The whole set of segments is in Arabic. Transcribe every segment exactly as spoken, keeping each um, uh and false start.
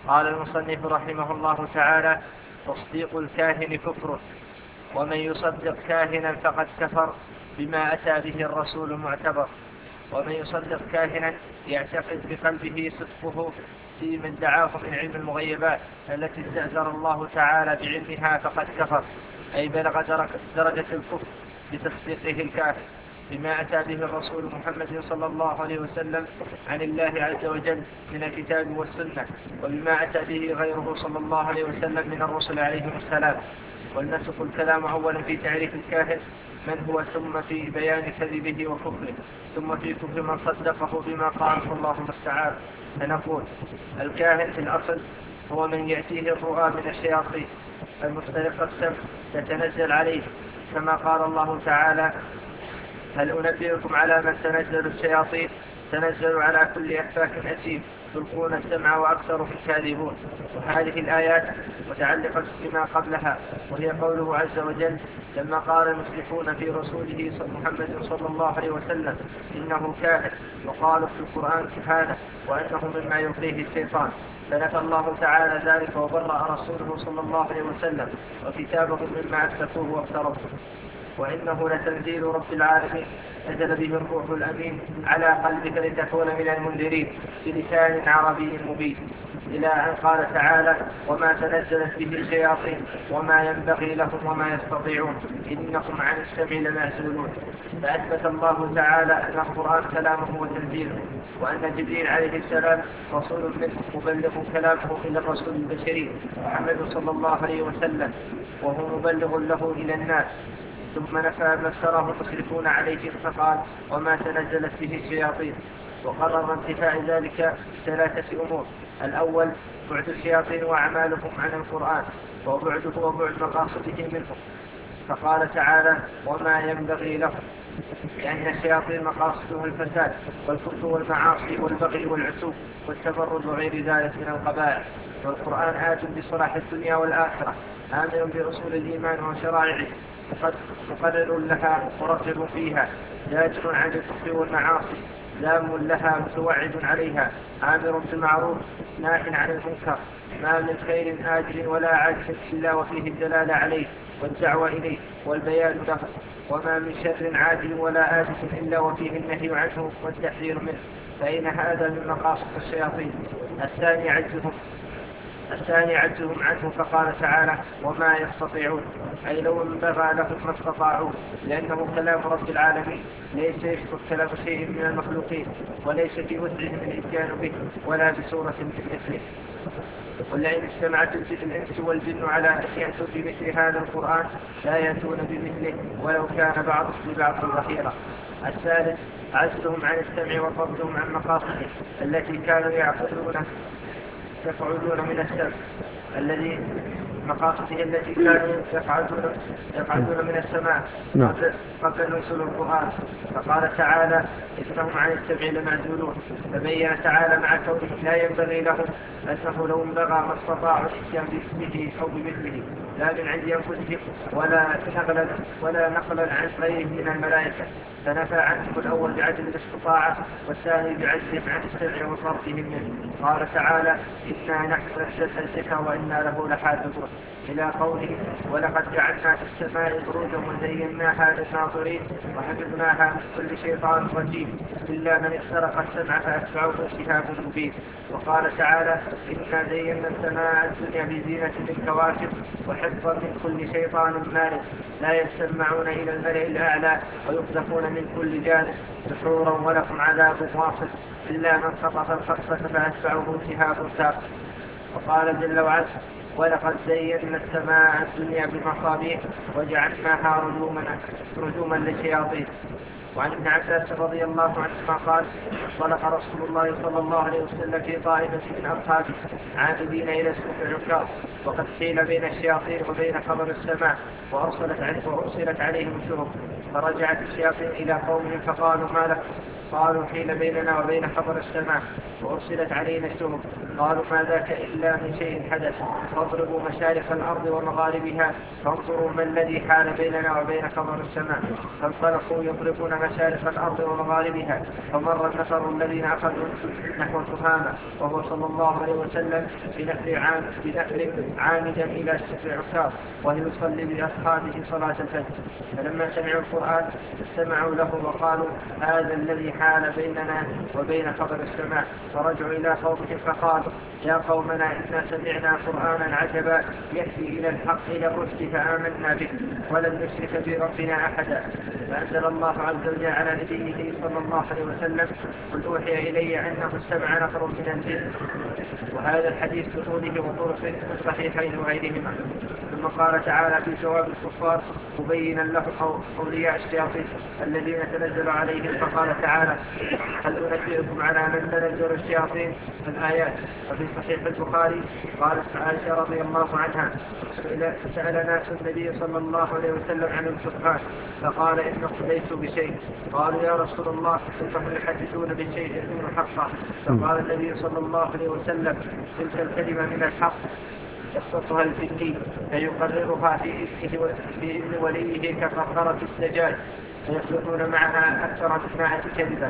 قال المصنف رحمه الله تعالى: تصديق الكاهن كفر، ومن يصدق كاهنا فقد كفر بما أتى به الرسول معتبر. ومن يصدق كاهنا يعتقد بقلبه صدقه فيما ادعاه من علم المغيبات التي استأثر الله تعالى بعلمها فقد كفر، أي بلغ درجة الكفر بتصديقه الكافر بما أتى به الرسول محمد صلى الله عليه وسلم عن الله عز وجل من الكتاب والسنة، وبما أتى به غيره صلى الله عليه وسلم من الرسل عليهم السلام. ولنسق الكلام أولا في تعريف الكاهن من هو، ثم في بيان كذبه وكفره، ثم في كفر من صدقه بما قاله الله تعالى. فنقول: الكاهن في الأصل هو من يأتيه الرؤى من الشياطين المختلقة السمع تتنزل عليه، كما قال الله تعالى: هل أنبئكم على من تنزل الشياطين؟ تنزل على كل أفاك أثيم يلقون السمع وأكثرهم كاذبون. وهذه الآيات متعلقة بما قبلها، وهي قوله عز وجل لما قال المشركون في رسوله محمد صلى الله عليه وسلم إنه كاهن، وقالوا في القرآن سبحانه وأنه مما يلقيه الشيطان، فنفى الله تعالى ذلك وبرأ رسوله صلى الله عليه وسلم وكتابه مما أسلفوه وافتروا. وإنه لتنزيل رب العالمين نزل به الروح الأمين على قلبك لتكون من المنذرين بلسان عربي مبين، إلى أن قال تعالى: وما تنزلت به الشياطين وما ينبغي لهم وما يستطيعون إنهم عن السمع لمعزولون. فأثبت الله تعالى أن القرآن كلامه وتنزيله، وأن جبريل عليه السلام رسول منه مبلغ كلامه إلى الرسول البشري محمد صلى الله عليه وسلم، وهو مبلغ له إلى الناس. ثم نفى ما افتراه المشركون عليه فقال: وما تنزلت به الشياطين. وقرر انتفاء ذلك ثلاثة أمور: الأول بعد الشياطين وأعمالهم عن القرآن، وبعده وبعد مقاصده منهم، فقال تعالى: وما ينبغي لهم، لأن الشياطين مقاصدهم الفساد والكفر والمعاصي والبغي والعتو والتبرج وغير ذلك من القبائح. والقرآن آت بصلاح الدنيا والآخرة، آمر بأصول الإيمان وشرائعه، مقرر لها مرغب فيها، زاجر عن الكفر والمعاصي، لام لها متوعد عليها، آمر بالمعروف ناح عن المنكر. ما من خير آجل ولا عاجل إلا وفيه الدلالة عليه والدعوة إليه والبيان له، وما من شر عاجل ولا آجل إلا وفيه النهي عنه والتحذير منه، فإن هذا من مقاصد الشياطين. الثاني عجزهم الثاني عجزهم عنه، فقال تعالى: وما يستطيعون، أي لو انبغى لهم ما استطاعوا، لأنه كلام رب العالمين ليس يشبه كلام شيء من المخلوقين، وليس في وسعهم الإتيان به ولا بصورة مثله. ولئن اجتمعت الإنس والجن على أن يأتوا بمثل هذا القرآن لا يأتون بمثله ولو كان بعضهم ببعض ظهيرا. الثالث عجزهم عن السمع وطردهم عن مقاصده التي كانوا يعقلون يقعدون من السمع الذي مقاصده التي كانوا يقعدون يقعدون من السماء قبل نزول القرآن، فقال تعالى: إنهم عن السمع لمعزولون. فبين تعالى مع كونه لا ينبغي لهم أنه لو انبغى ما استطاعوا الإتيان بمثله أو بمثله، لا من عند أنفسهم ولا نقلا ولا نقلا عن غيره من الملائكة، فنفى عنهم الأول بعدم الاستطاعة والثاني بعجزهم عن السمع وصرفهم منه. قال تعالى: إنا نحن نزلنا الذكر وإنا له لحافظون، إلى قوله: ولقد جعلنا في السماء بروجا وزيناها للناظرين وحفظناها من كل شيطان رجيم إلا من استرق السمع فأتبعه شهاب مبين. وقال تعالى: إنا زينا السماء الدنيا بزينة الكواكب وحفظا من كل شيطان مارد لا يستمعون إلى الملأ الأعلى ويقذفون من كل جانب دحورا ولهم عذاب واصب إلا من خطف الخطفة فأتبعه شهاب ثاقب. وقال جل وعلا: ولقد زينا السماء الدنيا بمصابيح وجعلناها رجوما رجوما للشياطين. وعن ابن عباس رضي الله عنهما قال: انطلق رسول الله صلى الله عليه وسلم في طائفة من أصحابه عامدين إلى السوق العكاظ، وقد حيل بين الشياطين وبين خبر السماء وأرسلت, وأرسلت عليهم الشرب، فرجعت الشياطين إلى قومهم فقالوا: ما لكم؟ قالوا حيل بيننا وبين خبر السماء وأرسلت علينا الشهب. قالوا ما ذاك إلا من شيء حدث، فاضربوا مشارق الأرض ومغاربها فانظروا ما الذي حال بيننا وبين خبر السماء. فانطلقوا يضربون مشارق الأرض ومغاربها، فمر النفر الذين أخذوا نحو تهامة وهو صلى الله عليه وسلم بنفر عام بنفر عامدا إلى ستر عكاظ وهو يصلي بأصحابه صلاة الفجر. فلما سمعوا القرآن استمعوا له وقالوا هذا الذي حال بيننا وبين خبر السماء. فرجعوا إلى قومهم فقالوا يا قومنا إنا سمعنا قرآنا عجبا يهدي إلى الحق إلى الرشد فآمنا به ولن نشرك بربنا أحدا. فأنزل الله عز وجل على نبيه صلى الله عليه وسلم قل أوحي إلي أنه استمع نفر من الجن. وهذا الحديث بطوله وطرقه في الصحيحين وغيرهما. ثم قال تعالى في جواب الكفار مبينا له أولياء الشياطين الذين تنزل عليهم، فقال تعالى هل أنبئكم على من تنزل الشياطين في الآيات. وفي صحيح البخاري قالت عائشة رضي الله عنها سأل ناس النبي صلى الله عليه وسلم عن القرآن فقال إن قضيت بشيء. قالوا يا رسول الله إنهم يحدثون بشيء يكون حقا. فقال النبي صلى الله عليه وسلم تلك الكلمة من الحق يخصصها الفقيه فيقررها في إذن وليه كفقرة السجاج فيخلطون معها أكثر من مائة كذبا.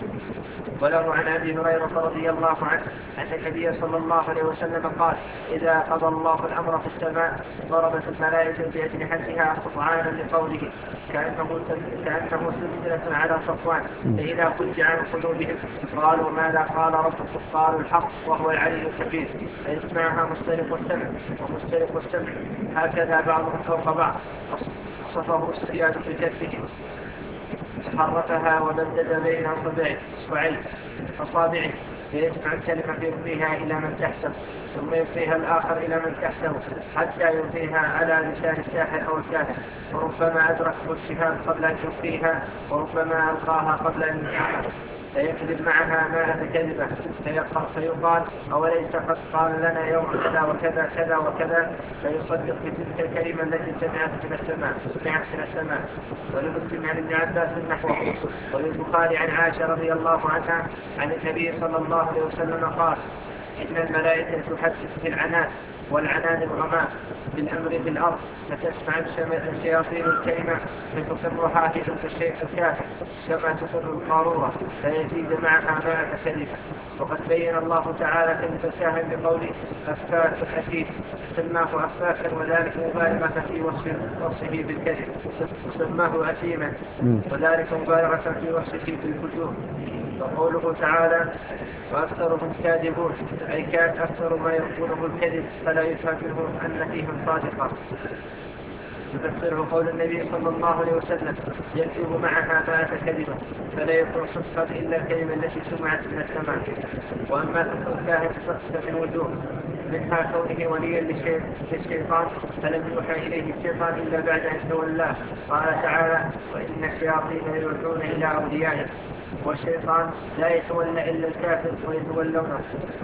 وله عن أبي هريرة رضي الله عنه أن النبي صلى الله عليه وسلم قال إذا قضى الله الأمر في السماء ضربت الملائكة بأجنحتها قطعانا لقوله كأنه كأنه سلسلة على صفوان فإذا فزع عن قلوبهم قالوا ماذا قال ربكم قالوا الحق وهو العلي الكبير فيسمعها مسترق السمع ومسترق السمع هكذا بعضهم فوق بعض. صفه السياد في كفه حركها ومدد بين اصبعين اصابعه فيجمع الكلمه يلقيها الى من تحته ثم يلقيها الاخر الى من تحته حتى يلقيها على لسان الساحر او الكاهن. وربما ادركه الشهاب قبل ان يلقيها وربما القاها قبل ان يلقيها فيكذب معها مائة كذبة فيقال أوليس قد قال لنا يوم كذا وكذا كذا وكذا فيصدق بتلك الكلمة التي سمعت من السماء سمعت من السماء. ولمسلم عن ابن عباس نحوه. وللبخاري عن عائشة رضي الله عنها عن النبي صلى الله عليه وسلم قال إن الملائكة تحدث في العنان والعنان الغمام بالأمر بالأرض فتسمع الشياطين الكلمة فتقرها في تلك الشيء الكافر كما تقر القارورة فيزيد معها مائة كلمة. وقد بين الله تعالى كلمة الكاهن بقوله أفاك الحديث سماه أفاكا وذلك مبالغة في وصفه بالكذب سماه أثيما وذلك مبالغة في وصفه بالفجور. وقوله تعالى وأكثرهم كاذبون أي كان أكثر ما يقوله الكذب فلا يفهم منه أن فيهم صادقا. يفسره قول النبي صلى الله عليه وسلم يكتب معها مائة كلمة فلا يكون صدقا إلا الكلمة التي سمعت من السماء. وأما كفر الكاهن فمن وجوه منها كونه وليا للشيطان فلم يوحى إليه الشيطان إلا بعد أن تولاه. قال تعالى وإن الشياطين يوحون إلى أوليائهم والشيطان لا يتولى إلا الكافر ويتولونه.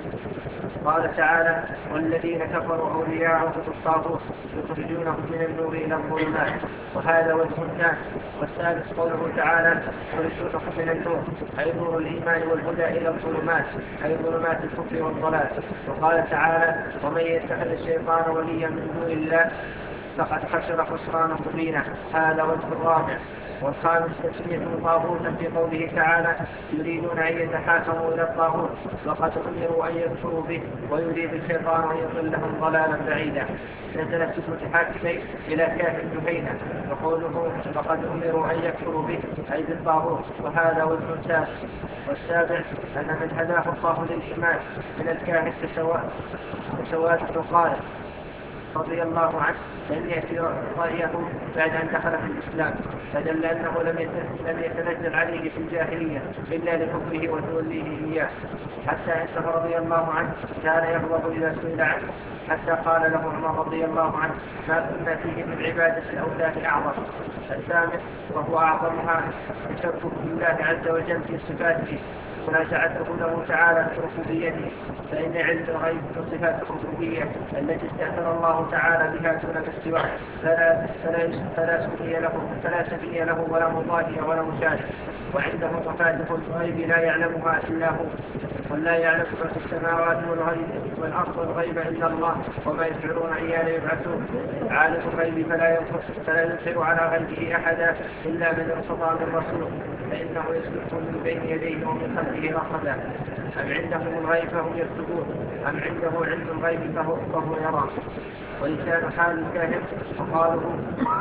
قال تعالى والذين كفروا أولياءهم الطاغوت يخرجونهم من النور إلى الظلمات وهذا وجه الثاني. والثالث قوله تعالى يخرجونهم من النور أي نور الإيمان والهدى إلى الظلمات أي ظلمات الكفر والضلال. وقال تعالى ومن يتخذ الشيطان وليا من دون الله فقد خسر خسرانا مبينا. هذا وجه الرابع. والخامس تسميته طاغوتا في قوله تعالى يريدون أن يتحاكموا إلى الطاغوت وقد أمروا أن يكفروا به ويريد الشيطان أن يضلهم ضلالا بعيدا. نزلت المتحاكمين إلى كاهن جهينة وقوله وقد أمروا أن يكفروا به أي بالطاغوت وهذا وجه سادس. والسابع أن من هداه الله للإيمان من الكاهن كسواد الرقائق رضي الله عنه لم يأتي رأيه بعد أن دخل في الإسلام فدل أنه لم يتنزل عليه في الجاهلية إلا لكفره وتوليه إياه حتى أنه رضي الله عنه كان يغضب إذا سئل عنه حتى قال له عمر رضي الله عنه ما كنا فيه من عبادة الأوثان أعظم. الثامن وهو أعظمها تشبه بالله عز وجل في صفاته ولا جعلته له تعالى في ربوبيته، فإن علم الغيب من صفات الربوبية التي استأثر الله تعالى بها دون الاستواء، فلا فلا فلا سمي له فلا سمي له ولا مضاهي ولا مشارك. وعنده مفاتيح الغيب لا يعلمها إلا هو، ولا يعلم ما في السماوات والغيب والأرض والغيب إلا الله، وما يشعرون أيان يبعثون. عالم الغيب فلا فلا يظهر على غيبه أحدا إلا من ارتضى من رسول، فإنه يسلك من بين يديه ومن خلفه رصدا. أم عندهم الغيب فهم يكتبون، أم عنده علم الغيب فهو, فهو يرى. ولسان حال الكاهن وقاله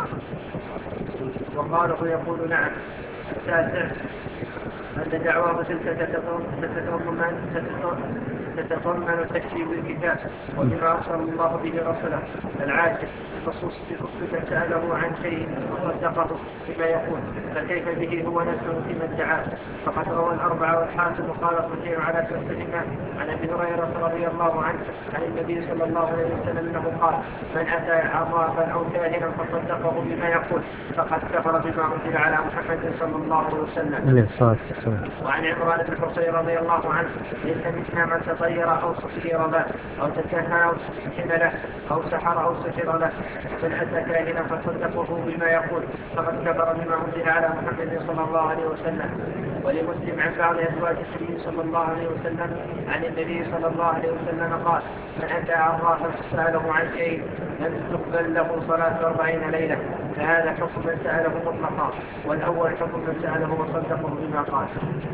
وقاله يقول نعم. التاسع أن دعواه تلك تتضمن تتضمن تكذيب الكتاب وبما أرسل الله به رسله. العاشر خصوص بكفك سأله عن شيء وصدقه بما يقول، فكيف به هو نفسه فيما ادعاه. فقد روى الأربعة والحاكم وقال الصحيح على شرطهما عن أبي هريرة رضي الله عنه عن النبي صلى الله عليه وسلم أنه قال: من أتى عرافا أو كاهنا فصدقه بما يقول فقد كفر بما أنزل على محمد صلى الله عليه وسلم. وعن عمران بن حصين رضي الله عنه: ليس منا من تطير أو سحر له أو تكهن أو سحر له أو سحر أو سحر له، من أتى كاهنا فصدقه بما يقول فقد كفر بما أنزل على محمد صلى الله عليه وسلم. ولمسلم عن بعض أزواج النبي صلى الله عليه وسلم عن النبي صلى الله عليه وسلم قال: من أتى عرافا فسأله عن شيء لم تقبل له صلاة أربعين ليلة. فهذا حكم من سأله مطلقا، والأول حكم من سأله وصدقه بما قال.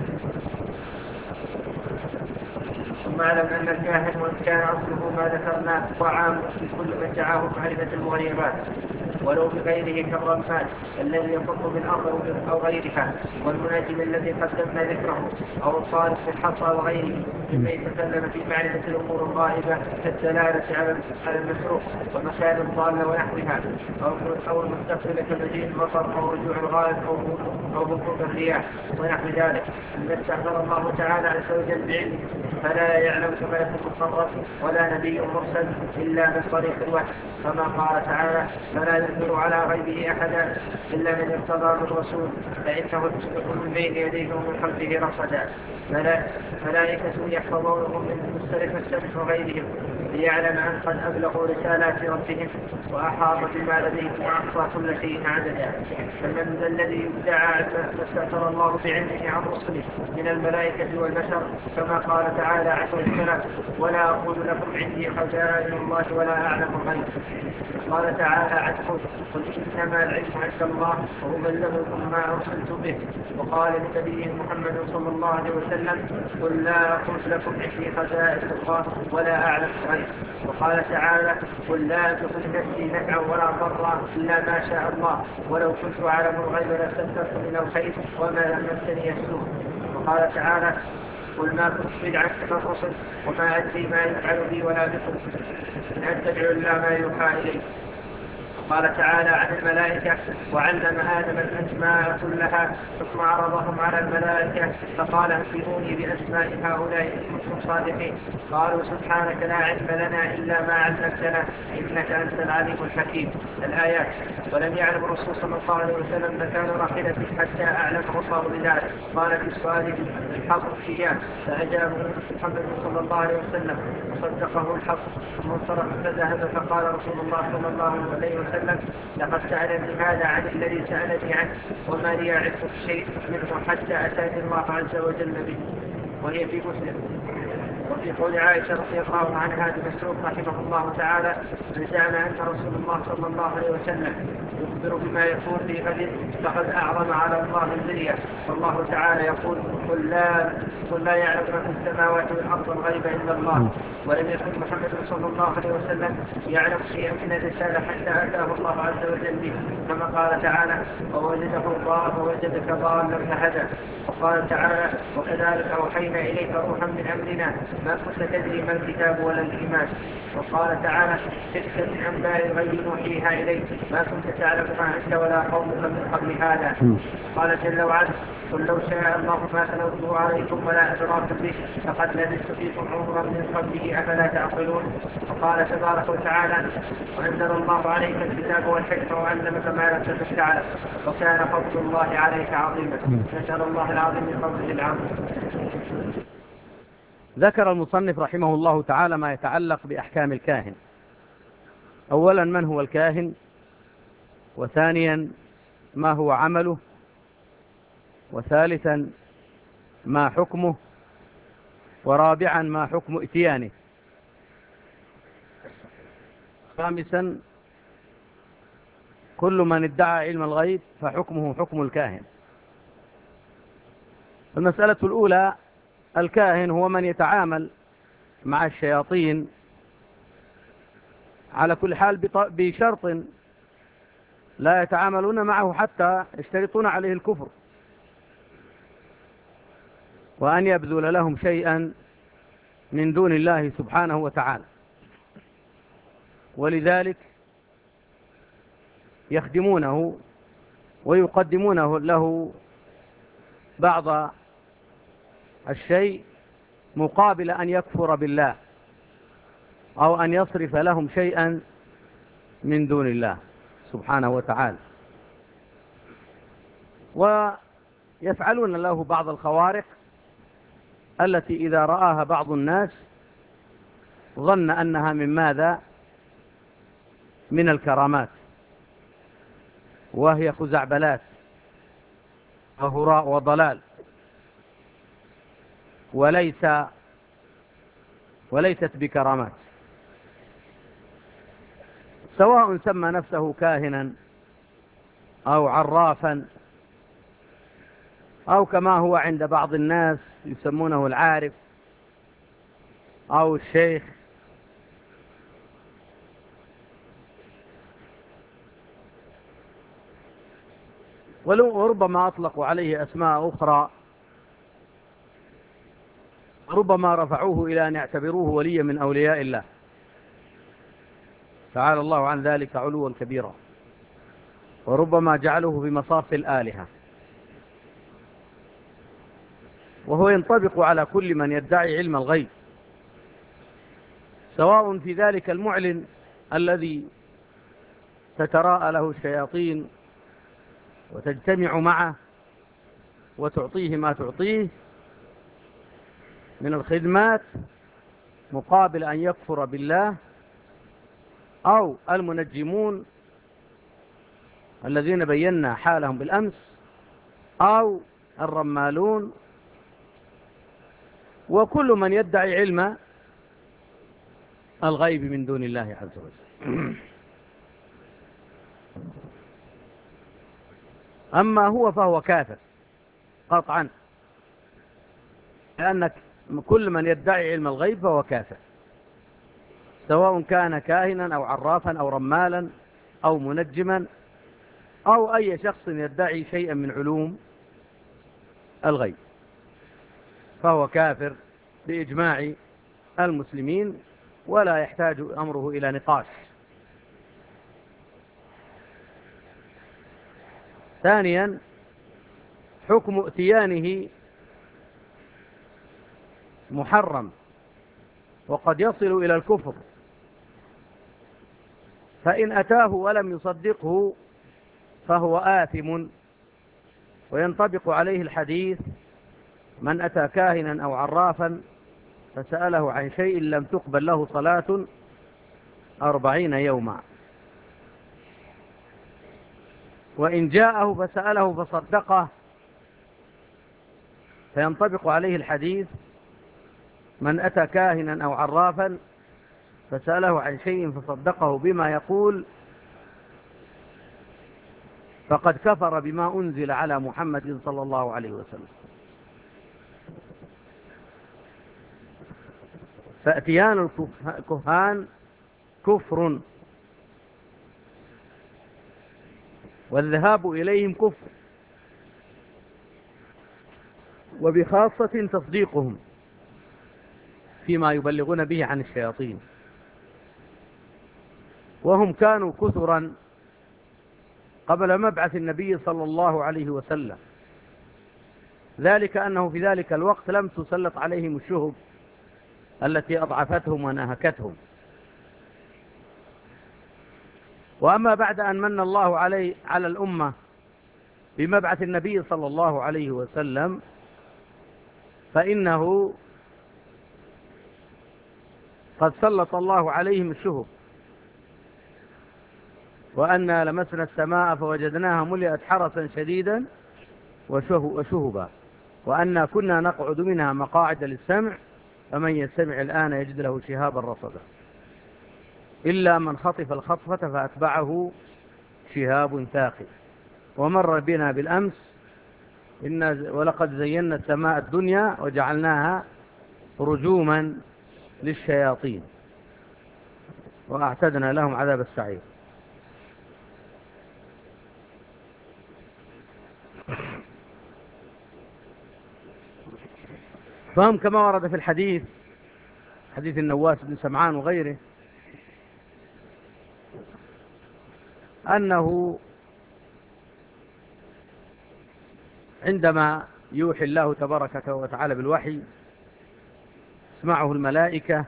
ثم اعلم أن الكاهن وإن كان أصله ما ذكرنا وعام في كل من دعاه معرفة المغيبات ولو بغيره كالرماد الذي يفق بالأرض أو غيرها، والمناجم الذي قدمنا ذكره، أو الصارف في الحصى وغيره مما يتكلم في معرفة الأمور الغائبة كالدلالة على المسروق ومكان الضالة ونحوها، أو المستقبل كمجيء المطر أو رجوع الغائب أو هبوط الرياح ونحو ذلك، مما استأثر الله تعالى عز وجل بعلمه، فلا يعلم كما يكون مقرب ولا نبي مرسل إلا من طريق الوحي، كما قال تعالى: فلا يظهر على غيبه أحدا إلا من ارتضى من رسول، فإنه يسلك من بين يديه ومن خلفه رصدا. ملائكة يحفظونهم من مختلف السمع وغيرهم ليعلم أن قد أبلغوا رسالات ربهم وأحاط بما لديهم وأحصى كل شيء عددا. فمن ذا الذي يدعى ما استأثر الله بعلمه عن رسله من الملائكة والبشر، كما قال تعالى عز وجل: ولا أقول لكم عندي خزائن الله ولا أعلم الغيب. قال تعالى عنه: قل إنما العلم عند الله وأبلغكم ما أرسلت به. وقال لنبيه محمد صلى الله عليه وسلم: قل لا أقول لكم عندي خزائن الله ولا أعلم الغيب. وقال تعالى: قل لا تخرج نفسي نفعا ولا ضرا إلا ما شاء الله ولو كنت أعلم الغيب لاستكثرت من الخير وما لم يمسني السوء. وقال تعالى: قل ما كنت بدعا من الرسل وما أدري ما يفعل بي ولا بكم إن أتبع إلا ما يوحى إليه. قال تعالى عن الملائكة: وعلم آدم الأسماء كلها ثم عرضهم على الملائكة فقال: أنبئوني بأسماء هؤلاء إن كنتم صادقين. قالوا: سبحانك لا علم لنا إلا ما علمتنا إنك أنت العليم الحكيم. الآيات. ولم يعلم الرسول صلى الله عليه وسلم مكان راحلته حتى أعلمه الله بذلك. قال في الصالح الحق إياه، فأجابه محمد صلى الله عليه وسلم وصدقه الحق. ثم انصرف فذهب فقال رسول الله صلى الله عليه وسلم: لقد سألني هذا عن الذي سألني عنه وما لي أعرف شيء منه حتى أتاني الله عز وجل به. وهي في مسلم. وفي قول عائشة رضي الله عنها بمسروق رحمه الله تعالى: من زعم أن رسول الله صلى الله عليه وسلم يخبر بما يكون في غد فقد أعظم على الله الدنيا. والله تعالى يقول: قل لا, قل لا يعلم ما في السماوات والأرض والغيب إلا الله. ولم يكن محمد صلى الله عليه وسلم يعلم شيئا من الرسالة حتى أتاه الله عز وجل به، كما قال تعالى: ووجده ضالا ووجدك ضالا فهدى. وقال تعالى: وكذلك أوحينا إليك روحا من أمرنا ما كنت تدري ما الكتاب ولا الإيمان. وقال تعالى: تلك من أنباء الغيب نوحيها إليك ما كنت تعلمها أنت ولا قومك من قبل هذا. قال جل وعلا: قل لو شاء الله ما تلوته عليكم ولا أدراكم به فقد لبثت فيكم عمرا من قبله أفلا تعقلون. وقال تبارك وتعالى: وأنزل الله عليك الكتاب والحكمة وعلمك ما لم تكن تعلم وكان فضل الله عليك عظيما. نسأل الله العظيم من فضله العظيم. ذكر المصنف رحمه الله تعالى ما يتعلق بأحكام الكاهن. أولا من هو الكاهن، وثانيا ما هو عمله، وثالثا ما حكمه، ورابعا ما حكم اتيانه، خامسا كل من ادعى علم الغيب فحكمه حكم الكاهن. المسألة الأولى: الكاهن هو من يتعامل مع الشياطين على كل حال بشرط لا يتعاملون معه حتى يشترطون عليه الكفر، وأن يبذل لهم شيئا من دون الله سبحانه وتعالى، ولذلك يخدمونه ويقدمونه له بعض الشيء مقابل أن يكفر بالله أو أن يصرف لهم شيئا من دون الله سبحانه وتعالى، ويفعلون له بعض الخوارق التي إذا رآها بعض الناس ظن أنها من ماذا؟ من الكرامات، وهي خزعبلات وهراء وضلال، وليس وليست بكرامات، سواء سمى نفسه كاهنا أو عرافا أو كما هو عند بعض الناس يسمونه العارف أو الشيخ. وربما أطلقوا عليه أسماء أخرى، ربما رفعوه إلى أن يعتبروه وليا من أولياء الله تعالى الله عن ذلك علوا كبيرا، وربما جعلوه بمصاف الآلهة. وهو ينطبق على كل من يدعي علم الغيب، سواء في ذلك المعلن الذي تتراءى له الشياطين وتجتمع معه وتعطيه ما تعطيه من الخدمات مقابل أن يكفر بالله، أو المنجمون الذين بينا حالهم بالأمس، أو الرمالون، وكل من يدعي علم الغيب من دون الله عز وجل. أما هو فهو كافر قطعا، لأن كل من يدعي علم الغيب فهو كافر، سواء كان كاهنا أو عرافا أو رمالا أو منجما أو أي شخص يدعي شيئا من علوم الغيب، فهو كافر بإجماع المسلمين، ولا يحتاج أمره إلى نقاش. ثانيا حكم اتيانه محرم، وقد يصل إلى الكفر، فإن أتاه ولم يصدقه فهو آثم، وينطبق عليه الحديث: من أتى كاهنا أو عرافا فسأله عن شيء لم تقبل له صلاة أربعين يوما، وإن جاءه فسأله فصدقه فينطبق عليه الحديث: من أتى كاهنا أو عرافا فسأله عن شيء فصدقه بما يقول فقد كفر بما أنزل على محمد صلى الله عليه وسلم. فأتيان الكهان كفر، والذهاب إليهم كفر، وبخاصة تصديقهم فيما يبلغون به عن الشياطين. وهم كانوا كثرا قبل مبعث النبي صلى الله عليه وسلم، ذلك أنه في ذلك الوقت لم تسلط عليهم الشهب التي أضعفتهم ونهكتهم. وأما بعد أن من الله علي على الأمة بمبعث النبي صلى الله عليه وسلم، فإنه قد سلط الله عليهم الشهب، وأنا لمسنا السماء فوجدناها ملئت حرسا شديدا وشهبا، وأنا كنا نقعد منها مقاعد للسمع، فمن يستمع الآن يجد له شهابا رصدا، إلا من خطف الخطفة فأتبعه شهاب ثاقب. ومر بنا بالأمس إن ولقد زينا السماء الدنيا وجعلناها رجوما للشياطين وأعتدنا لهم عذاب السعير. فهم كما ورد في الحديث، حديث النواس بن سمعان وغيره، أنه عندما يوحي الله تبارك وتعالى بالوحي تسمعه الملائكة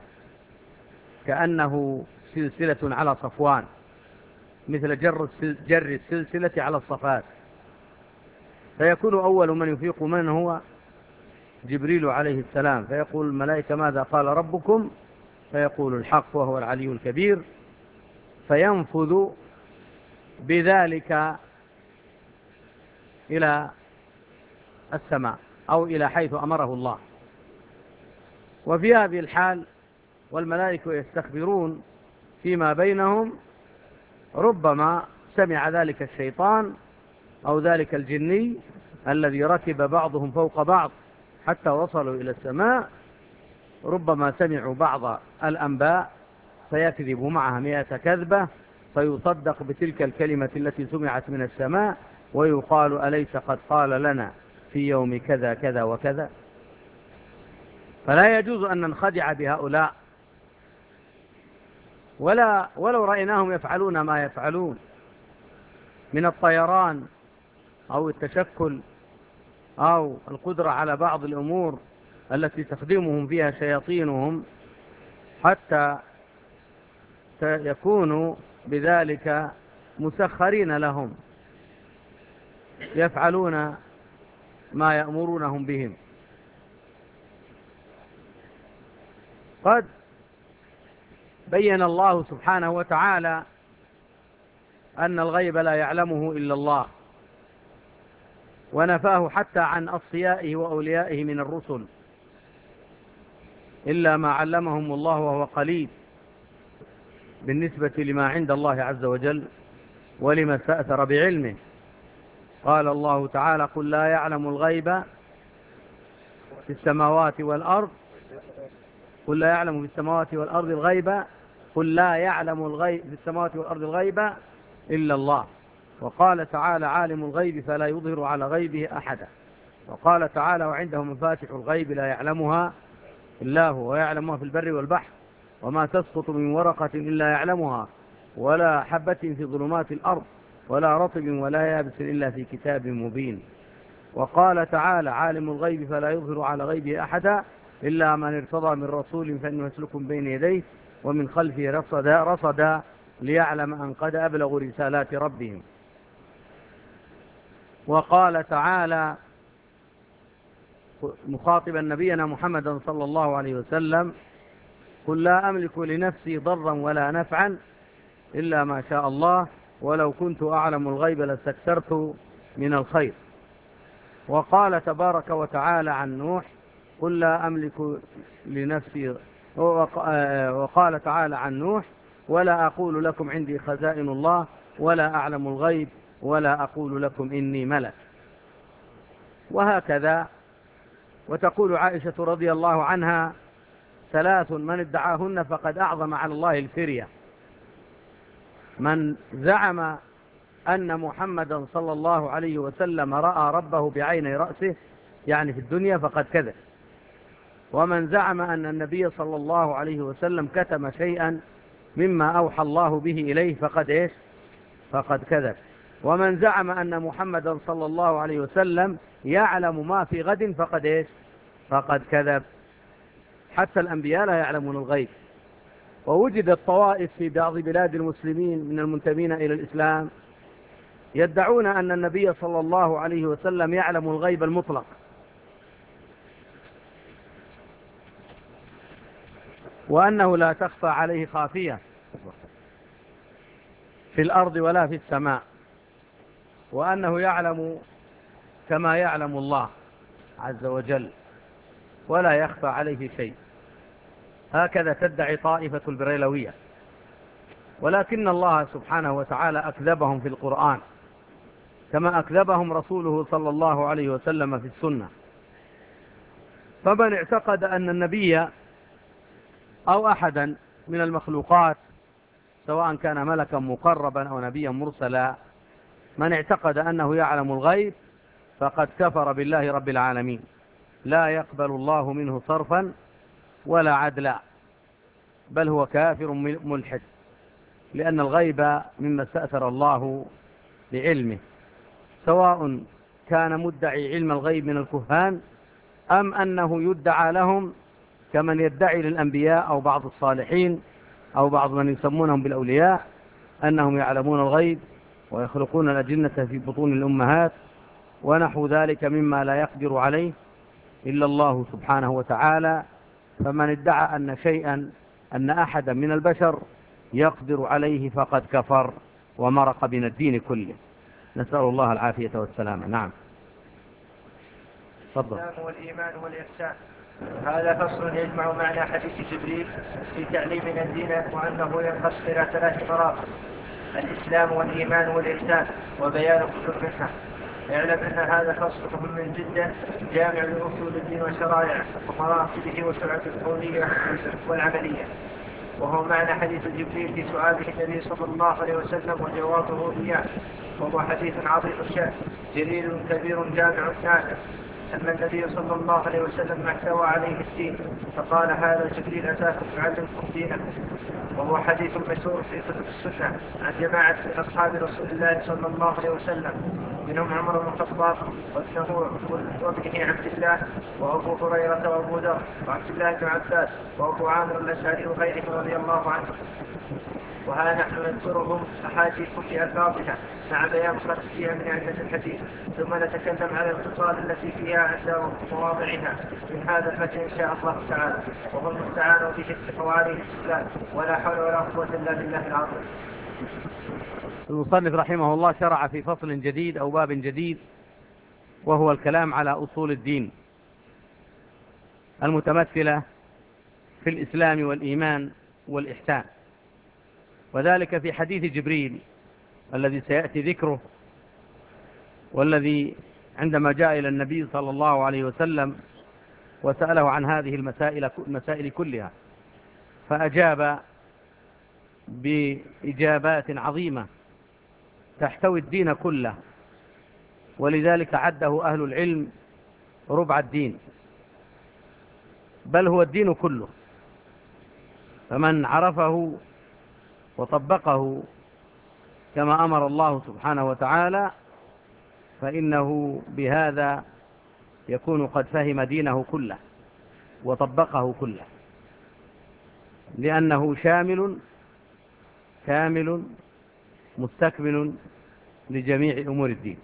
كأنه سلسلة على صفوان، مثل جر جر السلسلة على الصفات، فيكون أول من يفيق من هو جبريل عليه السلام، فيقول الملائكة ماذا قال ربكم؟ فيقول الحق وهو العلي الكبير، فينفذ بذلك إلى السماء أو إلى حيث أمره الله. وفي هذه الحال والملائكة يستخبرون فيما بينهم، ربما سمع ذلك الشيطان أو ذلك الجني الذي ركب بعضهم فوق بعض حتى وصلوا إلى السماء، ربما سمعوا بعض الأنباء فيكذب معها مئة كذبة، فيصدق بتلك الكلمة التي سمعت من السماء، ويقال أليس قد قال لنا في يوم كذا كذا وكذا. فلا يجوز أن ننخدع بهؤلاء، ولا ولو رأيناهم يفعلون ما يفعلون من الطيران أو التشكل أو القدرة على بعض الأمور التي تخدمهم فيها شياطينهم حتى يكونوا بذلك مسخرين لهم يفعلون ما يأمرونهم بهم. قد بين الله سبحانه وتعالى أن الغيب لا يعلمه إلا الله، ونفاه حتى عن أصفيائه وأوليائه من الرسل، إلا ما علمهم الله وهو قليل بالنسبة لما عند الله عز وجل ولما استأثر بعلمه. قال الله تعالى قل لا يعلم الغيب في السماوات والأرض قل لا يعلم في السماوات والأرض الغيب قل لا يعلم الغيب في السماوات والأرض الغيب إلا الله. وقال تعالى عالم الغيب فلا يظهر على غيبه أحدا. وقال تعالى وعنده مفاتح الغيب لا يعلمها إلا هو ويعلمها في البر والبحر وما تسقط من ورقة إلا يعلمها ولا حبة في ظلمات الأرض ولا رطب ولا يابس إلا في كتاب مبين. وقال تعالى عالم الغيب فلا يظهر على غيبه أحدا إلا من ارتضى من رسول فإنه يسلك بين يديه ومن خلفه رصدا رصدا ليعلم أن قد أبلغوا رسالات ربهم. وقال تعالى مخاطبا نبينا محمدا صلى الله عليه وسلم قل لا أملك لنفسي ضرا ولا نفعا إلا ما شاء الله ولو كنت أعلم الغيب لاستكثرت من الخير. وقال تبارك وتعالى عن نوح قل لا أملك لنفسي وقال تعالى عن نوح ولا أقول لكم عندي خزائن الله ولا أعلم الغيب ولا أقول لكم إني ملك. وهكذا. وتقول عائشة رضي الله عنها ثلاث من ادعاهن فقد أعظم على الله الفرية: من زعم أن محمدا صلى الله عليه وسلم رأى ربه بعيني رأسه يعني في الدنيا فقد كذب، ومن زعم أن النبي صلى الله عليه وسلم كتم شيئا مما أوحى الله به إليه فقد إيش فقد كذب، ومن زعم أن محمدا صلى الله عليه وسلم يعلم ما في غد فقد إيش فقد كذب. حتى الأنبياء لا يعلمون الغيب. ووجدت طوائف في بعض بلاد المسلمين من المنتمين إلى الإسلام يدعون أن النبي صلى الله عليه وسلم يعلم الغيب المطلق، وأنه لا تخفى عليه خافية في الأرض ولا في السماء، وأنه يعلم كما يعلم الله عز وجل ولا يخفى عليه شيء. هكذا تدعي طائفة البريلوية، ولكن الله سبحانه وتعالى أكذبهم في القرآن كما أكذبهم رسوله صلى الله عليه وسلم في السنة. فمن اعتقد أن النبي أو أحدا من المخلوقات سواء كان ملكا مقربا أو نبيا مرسلا، من اعتقد أنه يعلم الغيب فقد كفر بالله رب العالمين، لا يقبل الله منه صرفا ولا عدلا، بل هو كافر ملحد، لأن الغيب مما استأثر الله بعلمه، سواء كان مدعي علم الغيب من الكهان أم أنه يدعى لهم كمن يدعي للأنبياء أو بعض الصالحين أو بعض من يسمونهم بالأولياء أنهم يعلمون الغيب ويخلقون الأجنة في بطون الأمهات ونحو ذلك مما لا يقدر عليه إلا الله سبحانه وتعالى. فمن ادعى أن شيئا أن أحدا من البشر يقدر عليه فقد كفر ومرق من الدين كله، نسأل الله العافية والسلامة. نعم، تفضل. الإسلام والإيمان والإحسان. هذا فصل يجمع معنى حديث جبريل في تعليمنا الدين، وأنه ينقسم إلى ثلاث مراتب: الإسلام والإيمان والإحسان، وبيان كل منها. اعلم أن هذا فصل مهم جدا جامع لأصول الدين وشرائعه ومراتبه وشرعه القولية والعملية، وهو معنى حديث جبريل في سؤاله النبي صلى الله عليه وسلم وجوابه إياه، وهو حديث عظيم الشأن جليل كبير جامع نافع. أما النبي صلى الله عليه وسلم ما احتوى عليه الدين، فقال: هذا جبريل أتاكم يعلمكم دينكم. وهو حديث مشهور في كتب السنة عن جماعة من أصحاب رسول الله صلى الله عليه وسلم، منهم عمر بن الخطاب وابنه عبد الله وأبو هريرة وأبو ذر وعبد الله بن عباس وأبو عامر الأشعري وغيرهم رضي الله عنهم. وها نحن نذكرهم أحاديث في ألفاظها مع بيان خلفها من عدة الحديث، ثم نتكلم على الخصال التي فيها عند مواضعها من هذا المتن إن شاء الله تعالى، وهو المستعان به عليه السلام، ولا حول ولا قوة إلا بالله العظيم. المصنف رحمه الله شرع في فصل جديد أو باب جديد، وهو الكلام على أصول الدين المتمثلة في الإسلام والإيمان والإحسان، وذلك في حديث جبريل الذي سيأتي ذكره، والذي عندما جاء إلى النبي صلى الله عليه وسلم وسأله عن هذه المسائل المسائل كلها، فأجاب بإجابات عظيمة تحتوي الدين كله، ولذلك عده أهل العلم ربع الدين، بل هو الدين كله. فمن عرفه وطبقه كما أمر الله سبحانه وتعالى فإنه بهذا يكون قد فهم دينه كله وطبقه كله، لأنه شامل كامل مستكمل لجميع أمور الدين.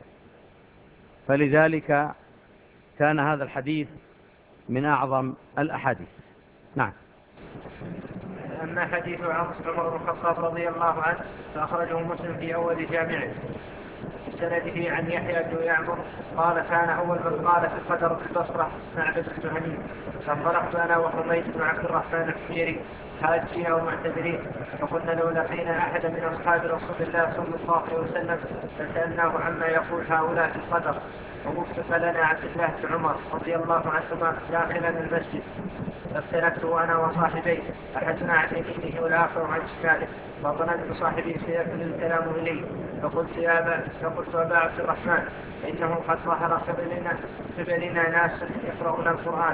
فلذلك كان هذا الحديث من أعظم الأحاديث. نعم. أما حديث عمر بن الخطاب رضي الله عنه فأخرجه مسلم في أول جامعه بسنده عن يحيى بن يعمر قال: كان أول من قال في القدر في البصرة معبد الجهني، فانطلقت أنا وحميد بن عبد الرحمن الحميري حاجين أو معتذرين، فقلنا لو لقينا أحدا من أصحاب رسول الله صلى الله عليه وسلم فسألناه عما يقول هؤلاء في القدر، ووفق لنا عبد الله بن عمر رضي الله عنهما داخلا المسجد، فاختلفته أنا وصاحبي، أحدنا عن يمينه والآخر عن شماله، فظننت صاحبي سيكون الكلام إليه، فقلت يا أبا فقلت أبا عبد الرحمن إنه قد ظهر قبلنا قبلنا ناس يقرؤون القرآن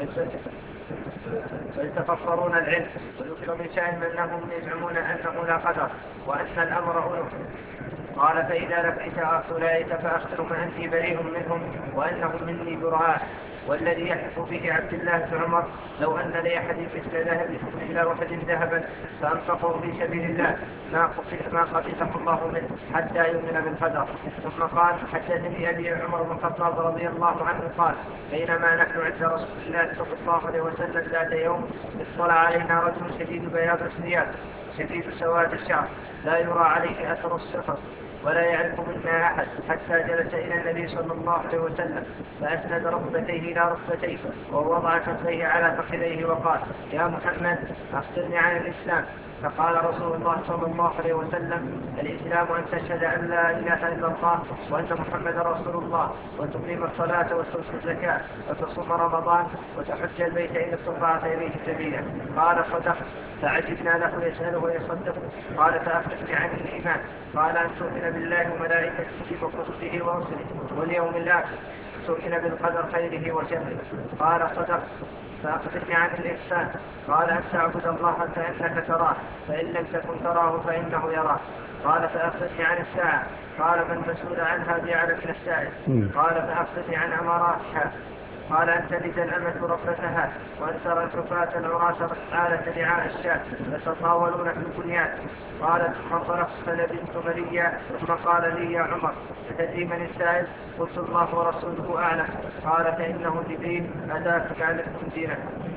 ويتفكرون العلم، ويذكر من شأنهم أنهم يزعمون أنه لا قدر وأن الأمر أنف. قال: فإذا لقيت أولئك فأخبرهم أني بريء منهم وأنهم مني براء، والذي يحلف به عبد الله بن عمر لو أن لأحد مثل ذهب مثل وحد ذهبا فأنفقه في سبيل الله ما قبل ما قبله الله منه حتى يؤمن بالقدر. ثم قال حدثني أبي عمر بن الخطاب رضي الله عنه قال بينما نحن عند رسول الله صلى الله عليه وسلم ذات يوم اطلع علينا رجل شديد بياض الثياب شديد سواد الشعر لا يرى عليه أثر السفر ولا يعرف منا أحد حتى جلس إلى النبي صلى الله عليه وسلم فأسند ركبتيه إلى ركبتيه ووضع كفيه على فخذيه وقال يا محمد أخبرني عن الإسلام. فقال رسول الله صلى الله عليه وسلم الإسلام أن تشهد أن لا إله إلا الله وأن محمد رسول الله وتقيم الصلاة وتؤتي الزكاة وتصوم رمضان وتحج البيت إن استطعت إليه سبيلا. قال صدقت. فعجبنا له يسأله ويصدق. قال فأخبرني عن الإيمان. قال أن تؤمن بالله وملائكته وكتبه ورسله واليوم الآخر تؤمن بالقدر خيره وشره. قال صدقت. فأخبرني عن الإحسان. قال أن تعبد الله كأنك تراه فإن لم تكن تراه فإنه يراك. قال فأخبرني عن الساعة. قال ما المسؤول عنها بأعلم من السائل. قال فأخبرني عن أماراتها. قال أن تلد الأمة ربتها وأن ترى الحفاة العراة آلة رعاء الشاة يتطاولون في البنيان. قال ثم انطلقت فلبثت مليا ثم قال لي يا عمر أتدري من السائل؟ قلت الله ورسوله أعلم. قال فإنه جبريل أتاك يعلمكم دينه.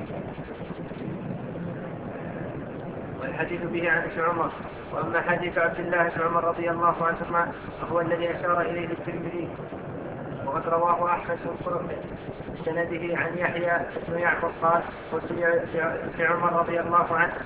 والحديث به عن ابن عمر. وأما حديث عبد الله بن عمر رضي الله عنهما فهو الذي أشار إليه الترمذي وقد رواه أحمد بن سنده عن يحيى بن يعقوب قال قلت لابن عمر رضي الله عنه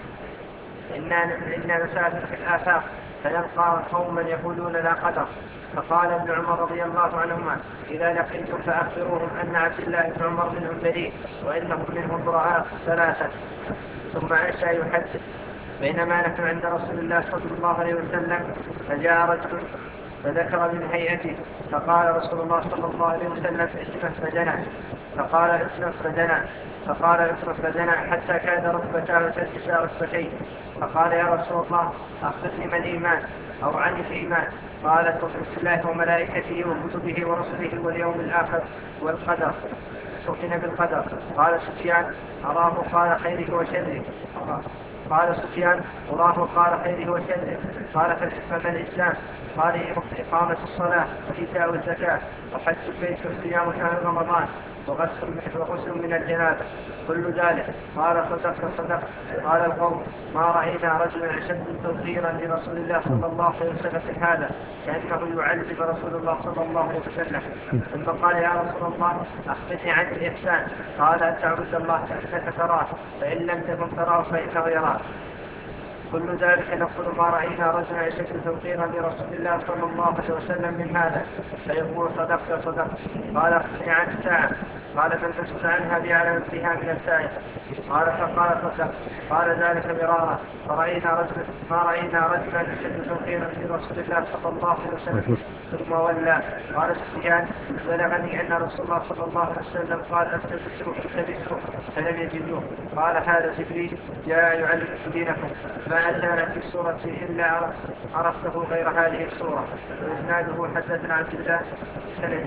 إنا إنا نسافر في الآفاق فنلقى قوما يقولون لا قدر. فقال ابن عمر رضي الله عنهما إذا لقيتم فأخبروهم أن عبد الله بن عمر منهم بريء وإنهم منهم براء ثلاثة. ثم أنشأ يحدث بينما نحن عند رسول الله صلى الله عليه وسلم فجاء رجل فذكر من هيئته فقال رسول الله صلى الله عليه وسلم اسمه فدنا. فقال اسمه فدنا فقال اسمه فدنا حتى كاد ركبتاه تلبسا ركبتيه. فقال يا رسول الله أخبرني ما الإيمان أو عن الإيمان. قال تؤمن بالله وملائكته وكتبه ورسله واليوم الآخر والقدر تؤمن بالقدر. قال سفيان أراه قال خيره وشره. قال سفيان أراه قال خيره وشره. قال فما الإسلام؟ قال إقامة الصلاة وإيتاء الزكاة وحج البيت وصيام شهر رمضان وغسل من الجنابة كل ذلك. قال صدقت صدقت. قال القوم ما رأينا رجلا أشد توقيرا لرسول الله صلى الله عليه وسلم من هذا كأنه يعذب رسول الله صلى الله عليه وسلم. ثم قال يا رسول الله أخبرني عن الإحسان. قال أن تعبد الله كأنك تراه فإن لم تكن تراه فإنه يراك. كل ذلك نقول ما رأينا رجلا أشد توقيرا لرسول الله صلى الله عليه وسلم من هذا فيقول صدقت صدقت. قال أخبرني عن الساعة. قال من مسؤول عنها بأعلم فيها من السائل. قال فقال صدقت. قال ذلك مرارا فرأينا رجلا ما رأينا رجلا أشد توقيرا لرسول الله صلى الله عليه وسلم ثم ولى. قال سفيان بلغني أن رسول الله صلى الله عليه وسلم قال أستبشروا فاستبشروا فلم يجدوه. قال هذا جبريل جاء يعلمكم دينكم ما أتانا في السورة إلا عرفته غير هذه السورة. وإسناده حدثنا عبد الله سند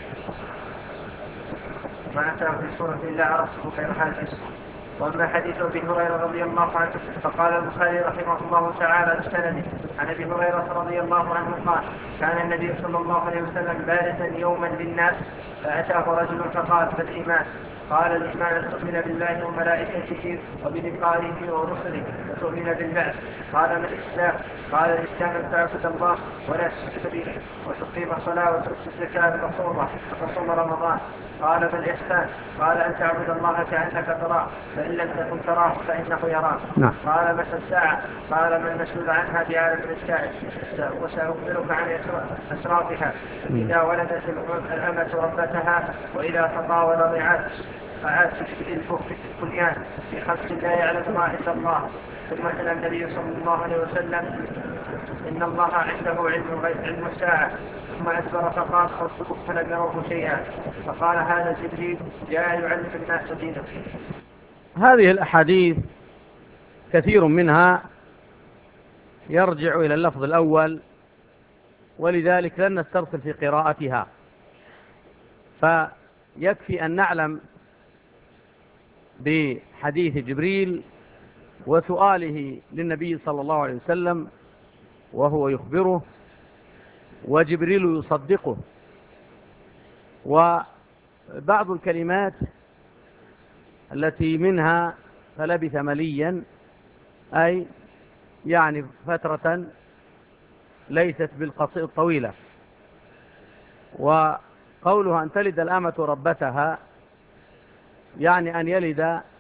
ما أتاه في السورة إلا عرفته غير هذه السورة. وأما حديث أبي هريرة رضي الله عنه فقال البخاري رحمه الله تعالى بسنده عن أبي هريرة رضي الله عنه قال كان النبي صلى الله عليه وسلم بارزا يوما للناس فأتاه رجل فقال فالإيمان. قال الإيمان أن تؤمن بالله وملائكته وبلقائه ورسله وتؤمن بالبعث. قال ما الإسلام؟ قال الإسلام أن تعبد الله ولا تشرك به وتقيم الصلاة وتؤتي الزكاة المفروضة وتصوم رمضان. قال ما الإحسان؟ قال أن تعبد الله كأنك تراه فإن لم تكن تراه فإنه يراك. نعم. قال متى الساعة؟ قال ما المسؤول عنها بأعلم من السائل. وسأخبرك عن أسرارها إذا ولدت الأمة ربتها وإذا تطاول الرعاة فعاد في البنيان في خمس لا يعلمها إلا الله. ثم أتى النبي صلى الله عليه وسلم إن الله عنده علم الغيب علم الساعة. ثم أدبر فقال خذوه فلم يروه شيئا. فقال هذا جبريل جاء يعلم الناس دينه. هذه الأحاديث كثير منها يرجع إلى اللفظ الأول ولذلك لن نسترسل في قراءتها. يكفي أن نعلم بحديث جبريل وسؤاله للنبي صلى الله عليه وسلم وهو يخبره وجبريل يصدقه. وبعض الكلمات التي منها فلبث مليا، أي يعني فترة ليست بالقصير الطويلة. وقولها أن تلد الأمة ربتها يعني أن يلد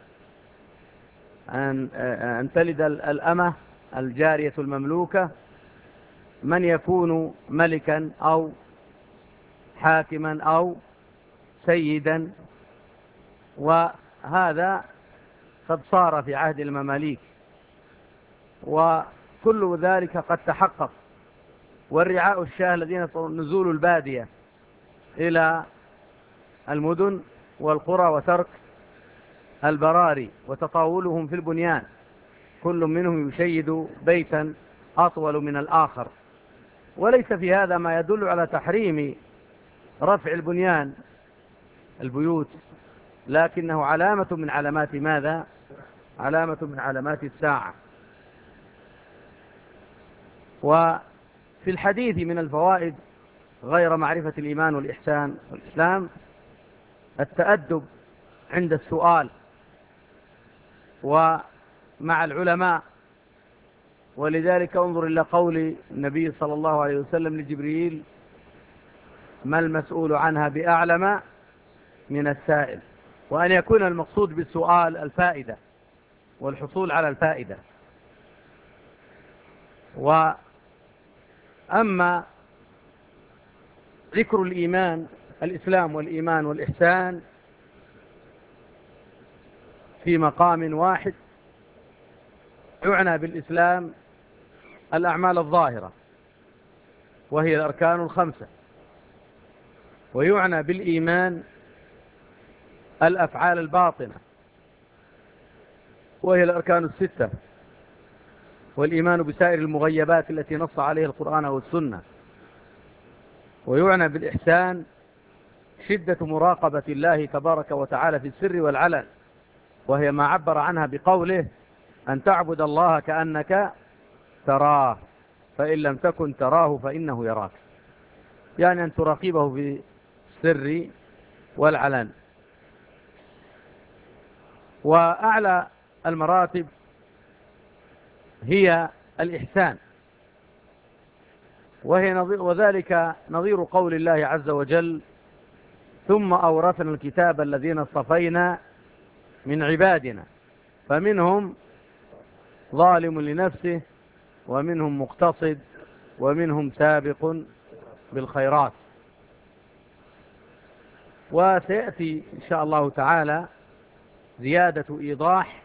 أن, أن تلد الأمة الجارية المملوكة من يكون ملكا أو حاكما أو سيدا، وهذا قد صار في عهد المماليك، وكل ذلك قد تحقق. والرعاء الشاه الذين نزول البادية إلى المدن والقرى وترك البراري وتطاولهم في البنيان، كل منهم يشيد بيتا أطول من الآخر، وليس في هذا ما يدل على تحريم رفع البنيان البيوت، لكنه علامة من علامات ماذا؟ علامة من علامات الساعة. وفي الحديث من الفوائد غير معرفة الإيمان والإحسان والإسلام التأدب عند السؤال ومع العلماء، ولذلك انظر إلى قول النبي صلى الله عليه وسلم لجبريل: ما المسؤول عنها بأعلم من السائل. وأن يكون المقصود بالسؤال الفائدة والحصول على الفائدة. وأما ذكر الإيمان الإسلام والإيمان والإحسان في مقام واحد، يعنى بالإسلام الأعمال الظاهرة وهي الأركان الخمسة، ويعنى بالإيمان الأفعال الباطنة وهي الأركان الستة، والإيمان بسائر المغيبات التي نص عليها القرآن والسنة. ويعنى بالإحسان شدة مراقبة الله تبارك وتعالى في السر والعلن، وهي ما عبر عنها بقوله: أن تعبد الله كأنك تراه فإن لم تكن تراه فإنه يراك، يعني أن تراقبه في السر والعلن. وأعلى المراتب هي الإحسان، وهي نظير وذلك نظير قول الله عز وجل: ثم أورثنا الكتاب الذين اصطفينا من عبادنا فمنهم ظالم لنفسه ومنهم مقتصد ومنهم سابق بالخيرات. وسيأتي إن شاء الله تعالى زيادة إيضاح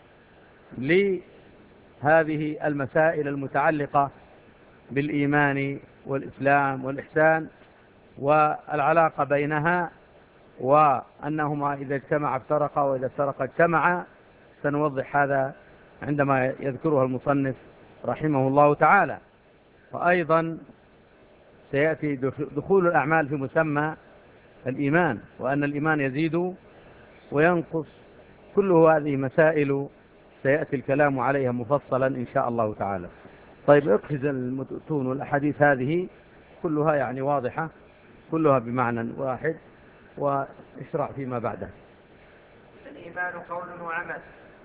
لهذه المسائل المتعلقة بالإيمان والإسلام والإحسان والعلاقة بينها، وأنهما إذا اجتمع افترقا وإذا افترقا اجتمعا. سنوضح هذا عندما يذكرها المصنف رحمه الله تعالى. وأيضا سيأتي دخول الأعمال في مسمى الإيمان، وأن الإيمان يزيد وينقص. كل هذه مسائل سيأتي الكلام عليها مفصلا إن شاء الله تعالى. طيب، اقفز المتون والأحاديث هذه كلها يعني واضحة، كلها بمعنى واحد، واشرع فيما بعده. الإيمان قول وعمل.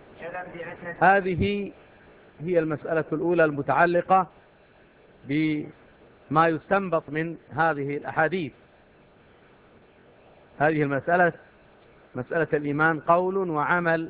هذه هي المسألة الأولى المتعلقة بما يستنبط من هذه الأحاديث. هذه المسألة مسألة الإيمان قول وعمل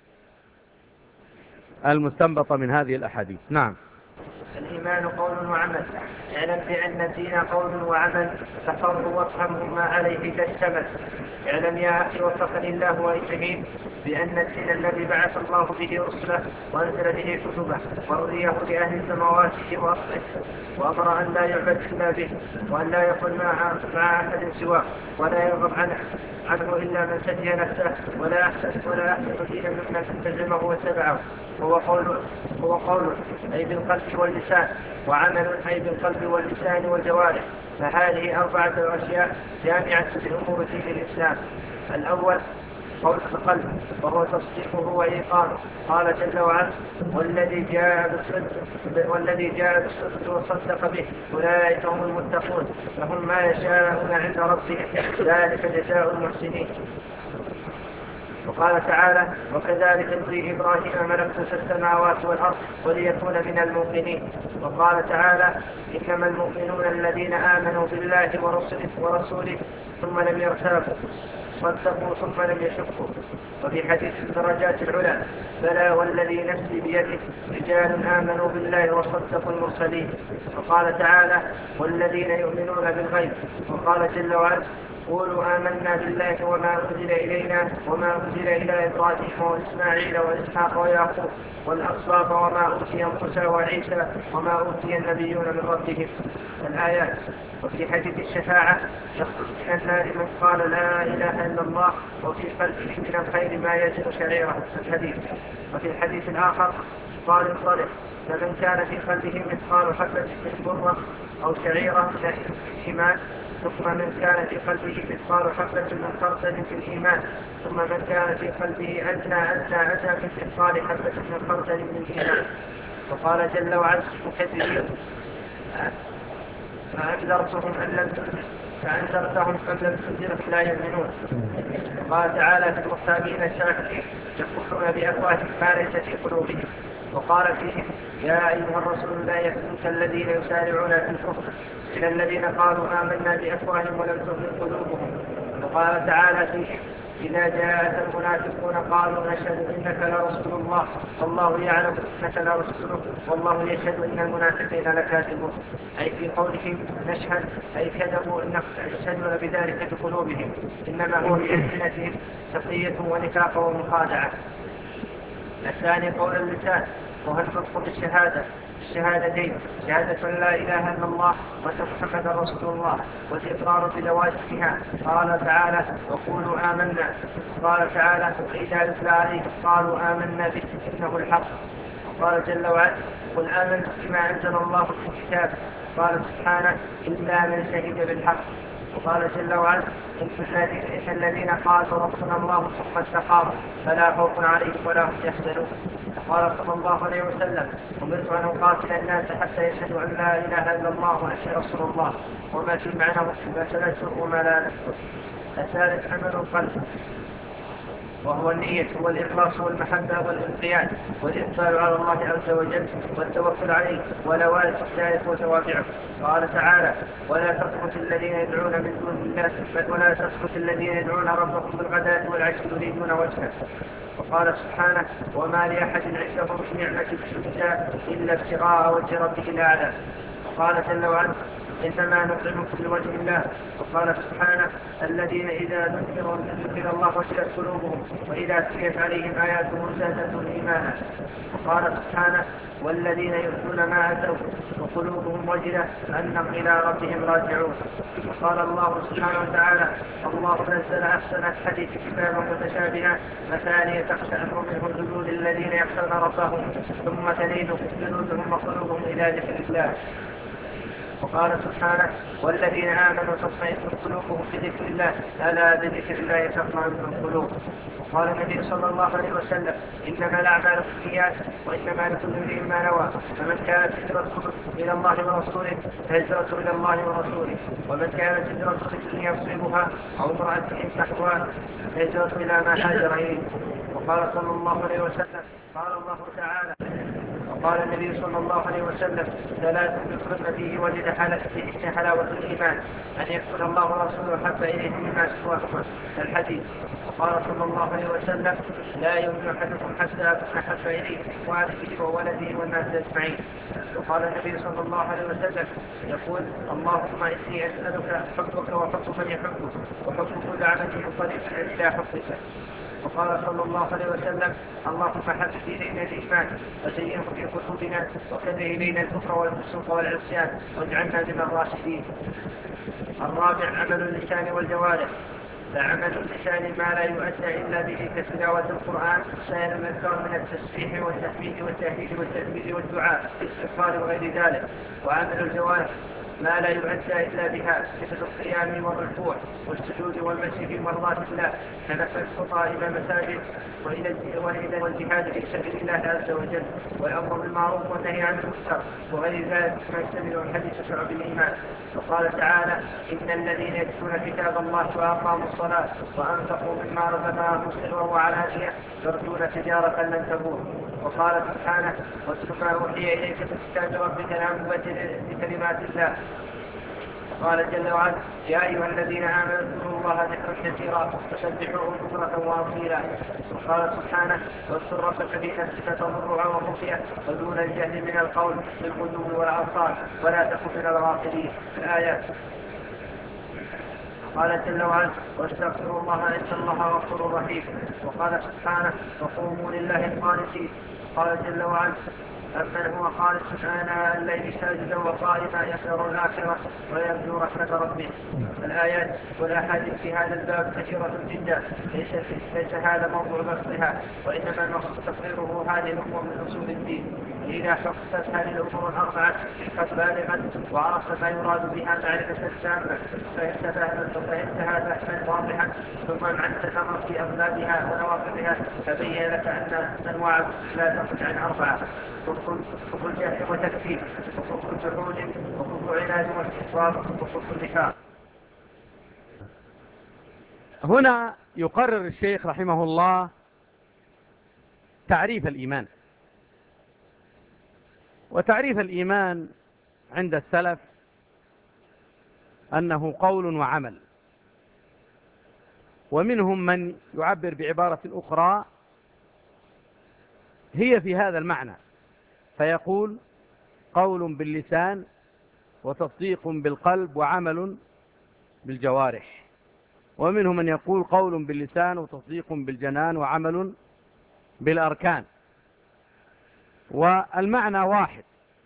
المستنبطة من هذه الأحاديث. نعم. الإيمان قول وعمل. اعلم بأن الدين قول وعمل، ففرض وافهمه ما عليه تشتمل. اعلم يا أخي وفقني الله وإياك بأن الدين الذي بعث الله به رسله وأنزل به كتبه وأريه لأهل السماوات وأرضه، وأمر أن لا يعبد إلا به، وأن لا يقل مع أحد سواه، ولا يرغب عنه عنه إلا من سدي نفسه، ولا يحسن ولا يحسن دينا ممن التزمه واتبعه. هو قول هو قول أي بالقلب واللسان، وعمل أي بالقلب واللسان والجوارح. فهذه أربعة أشياء جامعة لأمور دين الإسلام. الأول قول القلب وهو تصديقه وإيقانه. قال جل وعلا والذي جاء بالصدق والذي جاء بالصدق وصدق به أولئك هم المتقون لهم ما يشاءون عند ربهم ذلك جزاء المحسنين. وقال تعالى وكذلك نري إبراهيم ملكوت السماوات والأرض وليكون من المؤمنين. وقال تعالى إنما المؤمنون الذين آمنوا بالله ورسله, ورسوله ثم لم يرتابوا صدقوا ثم لم يشكوا. وفي حديث الدرجات العلى بلى والذي نفسي بيده رجال آمنوا بالله وصدقوا المرسلين. وقال تعالى والذين يؤمنون بالغيب. وقال جل وعلا قولوا آمنا بالله وما أنزل إلينا وما أنزل إلى إبراهيم وإسماعيل وإسحاق ويعقوب والأسباط وما أوتي موسى وعيسى وما أوتي النبيون من ربهم. الآيات. وفي حديث الشفاعة يخرج من النار من قال لا إله إلا الله وفي قلبه من الخير ما يجد شعيره. الحديث. وفي الحديث الآخر قال انطلق فمن كان في قلبه مثقال حبة من بره أو شعيرة من الإيمان ثم من كان في قلبه مثقال حبة من خردل في الإيمان ثم من كان في قلبه أدنى أدنى أدنى من مثقال حبة من خردل من الإيمان. وقال جل وعلا مكذبين فأنذرتهم أن لم تنذر فأنذرتهم أن لم تنذر لا يؤمنون. وقال تعالى في المرتابين الشاكرين يقولون بأفواههم ما ليس في قلوبهم. وقال فيهم يا أيها الرسول لا يحزنك الذين يسارعون في الكفر إلى الذين قالوا آمنا بأفواههم ولم تؤمن قلوبهم. وقال تعالى فيهم إذا جاءك المنافقون قالوا نشهد إنك لرسول الله والله يعلم إنك لرسوله والله يشهد إن المنافقين لكاذبون. أي في قولهم نشهد أي كذبوا إنهم يشهدون بذلك بقلوبهم إنما هو بألسنتهم تقية ونفاق ومخادعة. الثاني قول اللسان وهو النطق بالشهادة الشهادتين شهادة لا إله إلا الله وأن محمدا رسول الله والإقرار بلوازمها. قال تعالى وقولوا آمنا. قال تعالى وإذا يتلى عليهم قالوا آمنا به إنه الحق. قال جل وعلا قل آمنت بما أنزل الله في الكتاب. قال سبحانه إلا من شهد بالحق. وقال جل وعلا إن الذين قالوا ربنا الله ثم استقاموا فلا خوف عليهم ولا هم يحزنون. قال صلى الله عليه وسلم أمرت أن أقاتل الناس حتى يشهدوا أن لا إله إلا الله وأني رسول الله وما في معناه ما تذكر وما لا نذكر. الثالث عمل القلب وهو النية والإخلاص والمحبة والانقياد والإقبال على الله عز وجل والتوكل عليه ولوازم ذلك وتوابعه. قال تعالى ولا تسقط الذين يدعون من دون الله ولا تسقط الذين يدعون ربهم بالغداة والعشي يريدون وجهه. وقال سبحانه وما لأحد عنده من نعمة تجزى إلا ابتغاء وجه ربه الأعلى. وقال جل وعلا إنما نطعمكم لوجه الله. وقال سبحانه الذين إذا ذكروا ذكر الله وجلت قلوبهم وإذا تليت عليهم آياته زادتهم إيمانا. وقال سبحانه والذين يؤتون ما آتوا وقلوبهم وجلة أنهم إلى ربهم راجعون. وقال الله سبحانه وتعالى الله نزل أحسن الحديث كتابا متشابها مثانية تقشعر منه جلود الذين يخشون ربهم ثم تلين جلودهم وقلوبهم إلى ذكر الله. وقال سبحانه والذين آمنوا تطمئن قلوبهم بذكر الله ألا بذكر الله تطمئن القلوب. وقال النبي صلى الله عليه وسلم إنما الأعمال بالنيات وإنما لكل امرئ ما نوى فمن كانت هجرته إلى الله ورسوله فهجرته إلى الله ورسوله ومن كانت هجرته لدنيا يصيبها أو امرأة ينكحها فهجرته إلى ما هاجر إليه. وقال صلى الله عليه وسلم قال الله تعالى وقال النبي صلى الله عليه وسلم ثلاث يكرم فيه وجد فيه حلاوة الإيمان أن يكون الله ورسوله حتى إليه مما سواهما. الحديث. وقال صلى الله عليه وسلم لا يؤمن أحدكم حتى أكون أحب إليه من والده وولده والناس أجمعين. وقال النبي صلى الله عليه وسلم يقول اللهم إني أسألك حبك وحب من يحبك وحب كل عمل ينطلق إلى حبك. وقال صلى الله عليه وسلم اللهم حبب إلينا الإيمان وزينه في قلوبنا وكره إلينا الكفر والفسوق والعصيان واجعلنا من الراشدين. الرابع عمل اللسان والجوارح. فعمل اللسان ما لا يؤدى إلا به كتلاوة القرآن وسائر الأذكار من التسبيح والتحميد والتهليل والتكبير والدعاء الاستغفار وغير ذلك. وعمل الجوارح ما لا يؤدى إلا بها مثل القيام والركوع والسجود والمشي في مرضاة الله كنفس الخطى إلى المساجد وإلى والجهاد في سبيل الله عز وجل والأمر بالمعروف والنهي عن المنكر وغير ذلك ما يشتمل الحديث شعب الإيمان. وقال تعالى إن الذين يتلون كتاب الله وأقاموا الصلاة وأنفقوا مما رزقناهم سرا وعلانية يرجون تجارة لن تبور. وقال سبحانه واتل ما أوحي إليك من كتاب ربك لا مبدل لكلمات الله. قال جل وعلا يا أيها الذين آمنوا اذكروا الله ذكرا كثيرا وسبحوه بكرة وأصيلا. وقال سبحانه واذكر ربك في نفسك تضرعا وخفيا ودون الجهل من القول بالغدو والآصال ولا تكن من الغافلين. الآيات. قال جل وعلا واستغفروا الله إن الله غفور رحيم. وقال سبحانه وقوموا لله قانتين. قال جل وعلا أمن هو خالص آناء الليل ساجدا وقائما يحذر الآخرة ويرجو رحمة ربه. الآيات والأحاديث في هذا الباب كثيرة جدا ليس, ليس هذا موضوع بحثها وإنما المقصود تقريره هذه الأمور من أصول الدين. إذا حققت هذه الأمور الأربعة قد بالغا وعرفت ما يراد بها معرفة تامة فهمت هذا فهما واضحا ثم أنت تمر في أبوابها ونواقضها فبين لك أن أنواع لا تخرج عن أربعة: كفر الجهل وتكفير وكفر الجحود وكفر عناد واستكبار وكفر النفاق. هنا يقرر الشيخ رحمه الله تعريف الإيمان. وتعريف الإيمان عند السلف أنه قول وعمل، ومنهم من يعبر بعبارة أخرى هي في هذا المعنى فيقول قول باللسان وتصديق بالقلب وعمل بالجوارح، ومنهم من يقول قول باللسان وتصديق بالجنان وعمل بالأركان، والمعنى واحد.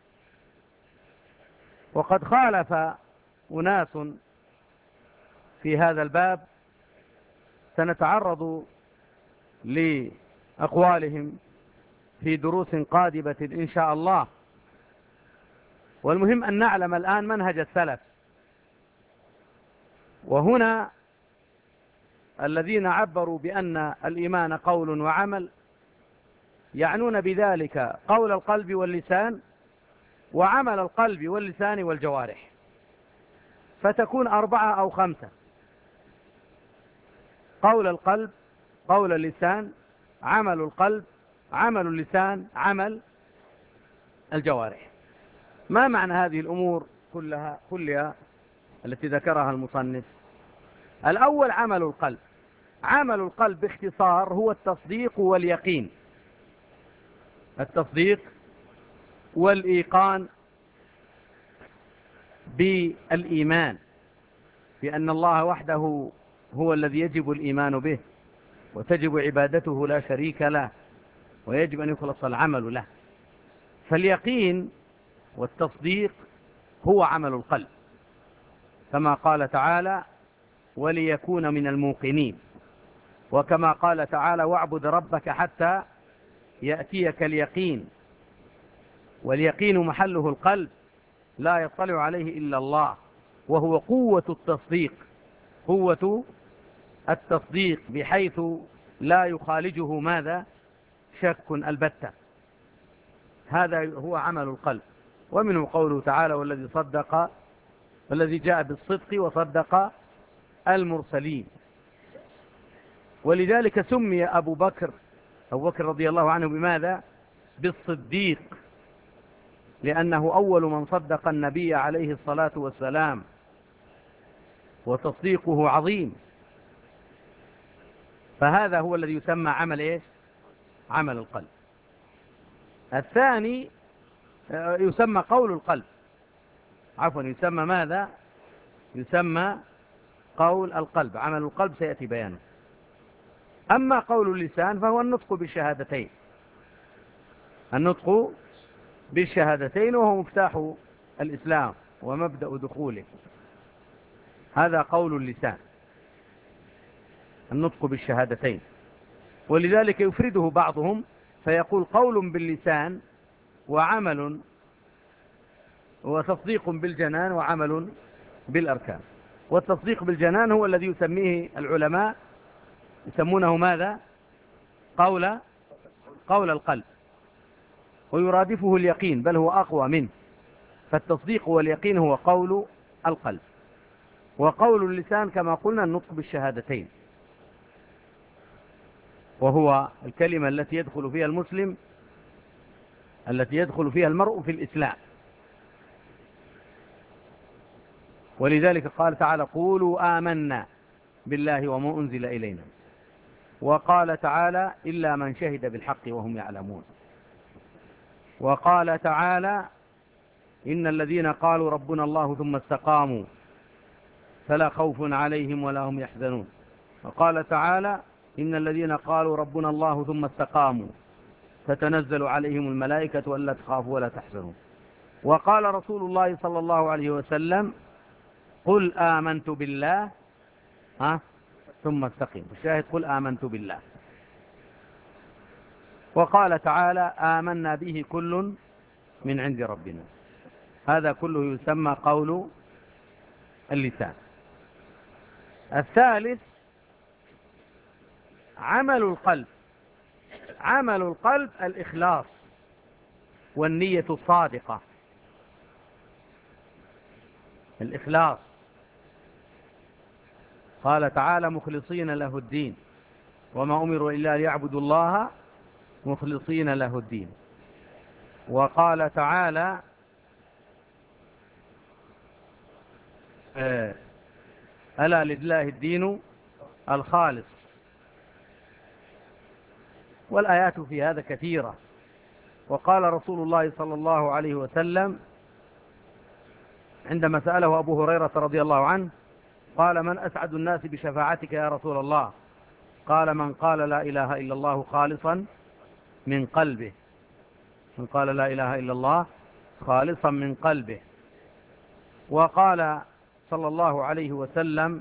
وقد خالف أناس في هذا الباب سنتعرض لأقوالهم في دروس قادمة إن شاء الله. والمهم أن نعلم الآن منهج السلف. وهنا الذين عبروا بأن الإيمان قول وعمل يعنون بذلك قول القلب واللسان وعمل القلب واللسان والجوارح، فتكون أربعة أو خمسة: قول القلب، قول اللسان، عمل القلب، عمل اللسان، عمل الجوارح. ما معنى هذه الأمور كلها كلها التي ذكرها المصنف؟ الأول عمل القلب. عمل القلب باختصار هو التصديق واليقين، التصديق والإيقان بالإيمان بأن الله وحده هو الذي يجب الإيمان به وتجب عبادته لا شريك له ويجب أن يخلص العمل له. فاليقين والتصديق هو عمل القلب، كما قال تعالى وليكون من الموقنين، وكما قال تعالى واعبد ربك حتى يأتيك اليقين. واليقين محله القلب لا يطلع عليه إلا الله، وهو قوة التصديق، قوة التصديق بحيث لا يخالجه ماذا؟ شك البتة. هذا هو عمل القلب. ومنه قوله تعالى والذي صدق والذي جاء بالصدق وصدق المرسلين. ولذلك سمي أبو بكر أبو بكر رضي الله عنه بماذا؟ بالصديق، لأنه أول من صدق النبي عليه الصلاة والسلام، وتصديقه عظيم. فهذا هو الذي يسمى عمل إيش؟ عمل القلب. الثاني يسمى قول القلب، عفوا يسمى ماذا؟ يسمى قول القلب. عمل القلب سيأتي بيانه. أما قول اللسان فهو النطق بالشهادتين، النطق بالشهادتين وهو مفتاح الإسلام ومبدأ دخوله. هذا قول اللسان، النطق بالشهادتين. ولذلك يفرده بعضهم فيقول قول باللسان وعمل هو تصديق بالجنان وعمل بالأركان. والتصديق بالجنان هو الذي يسميه العلماء يسمونه ماذا؟ قول قول القلب، ويرادفه اليقين، بل هو أقوى منه. فالتصديق واليقين هو قول القلب. وقول اللسان كما قلنا النطق بالشهادتين، وهو الكلمة التي يدخل فيها المسلم، التي يدخل فيها المرء في الإسلام. ولذلك قال تعالى: قولوا آمنا بالله وما أنزل إلينا. وقال تعالى: إلا من شهد بالحق وهم يعلمون. وقال تعالى: إن الذين قالوا ربنا الله ثم استقاموا فلا خوف عليهم ولا هم يحزنون. وقال تعالى: إن الذين قالوا ربنا الله ثم استقاموا تتنزل عليهم الملائكة ألا تخافوا ولا تحزنوا. وقال رسول الله صلى الله عليه وسلم: قل آمنت بالله ها ثم استقم. الشاهد: قل آمنت بالله. وقال تعالى: آمنا به كل من عند ربنا. هذا كله يسمى قول اللسان. الثالث عمل القلب. عمل القلب الإخلاص والنية الصادقة. الإخلاص، قال تعالى: مخلصين له الدين وما أمروا إلا ليعبدوا الله مخلصين له الدين. وقال تعالى: ألا لله الدين الخالص. والآيات في هذا كثيرة. وقال رسول الله صلى الله عليه وسلم عندما سأله أبو هريرة رضي الله عنه، قال: من أسعد الناس بشفاعتك يا رسول الله؟ قال: من قال لا إله إلا الله خالصا من قلبه. من قال لا إله إلا الله خالصا من قلبه. وقال صلى الله عليه وسلم: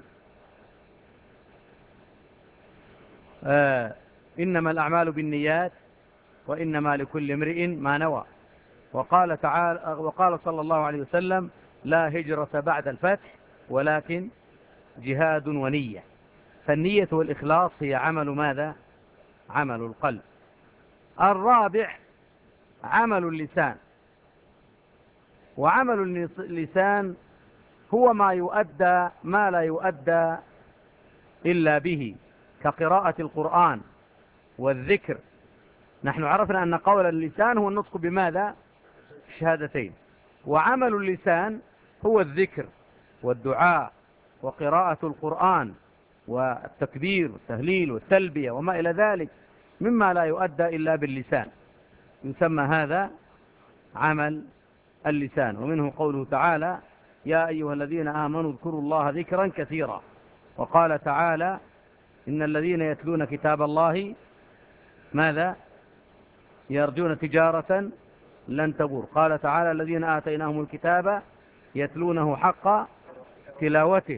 آه إنما الأعمال بالنيات وإنما لكل امرئ ما نوى. وقال تعالى وقال صلى الله عليه وسلم: لا هجرة بعد الفتح ولكن جهاد ونية. فالنية والإخلاص هي عمل ماذا؟ عمل القلب. الرابع عمل اللسان. وعمل اللسان هو ما يؤدى ما لا يؤدى إلا به، كقراءة القرآن والذكر. نحن عرفنا أن قول اللسان هو النطق بماذا؟ الشهادتين. وعمل اللسان هو الذكر والدعاء وقراءة القرآن والتكبير والتهليل والتلبية وما إلى ذلك مما لا يؤدى إلا باللسان، يسمى هذا عمل اللسان. ومنه قوله تعالى: يا أيها الذين آمنوا اذكروا الله ذكرا كثيرا. وقال تعالى: إن الذين يتلون كتاب الله ماذا؟ يرجون تجارة لن تبور. قال تعالى: الذين آتيناهم الكتاب يتلونه حق تلاوته.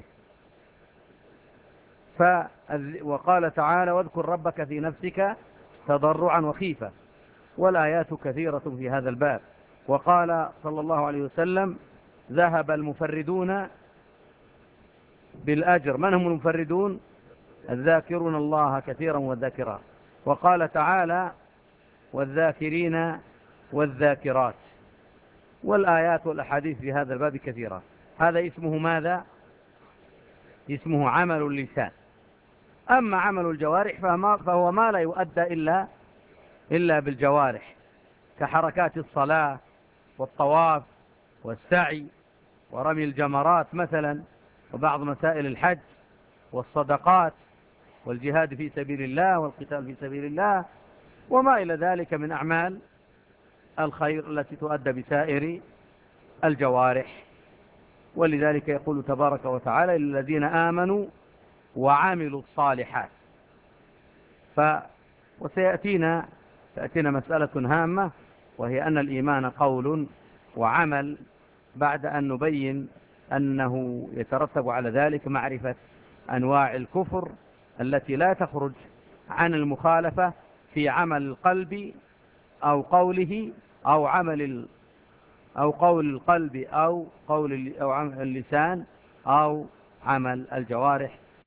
ف... وقال تعالى: واذكر ربك في نفسك تضرعا وخيفة. والآيات كثيرة في هذا الباب. وقال صلى الله عليه وسلم: ذهب المفردون بالأجر. من هم المفردون؟ الذاكرون الله كثيرا والذاكرات. وقال تعالى: والذاكرين والذاكرات. والآيات والأحاديث في هذا الباب كثيرة. هذا اسمه ماذا؟ اسمه عمل اللسان. أما عمل الجوارح فهو ما لا يؤدى إلا إلا بالجوارح، كحركات الصلاة والطواف والسعي ورمي الجمرات مثلا، وبعض مسائل الحج والصدقات والجهاد في سبيل الله والقتال في سبيل الله وما إلى ذلك من أعمال الخير التي تؤدى بسائر الجوارح. ولذلك يقول تبارك وتعالى: للذين آمنوا وعملوا الصالحات. ف وسيأتينا تأتينا مسألة هامة، وهي أن الإيمان قول وعمل، بعد أن نبين أنه يترتب على ذلك معرفة أنواع الكفر التي لا تخرج عن المخالفة في عمل القلب أو قوله أو عمل أو قول القلب أو قول أو عمل اللسان أو عمل الجوارح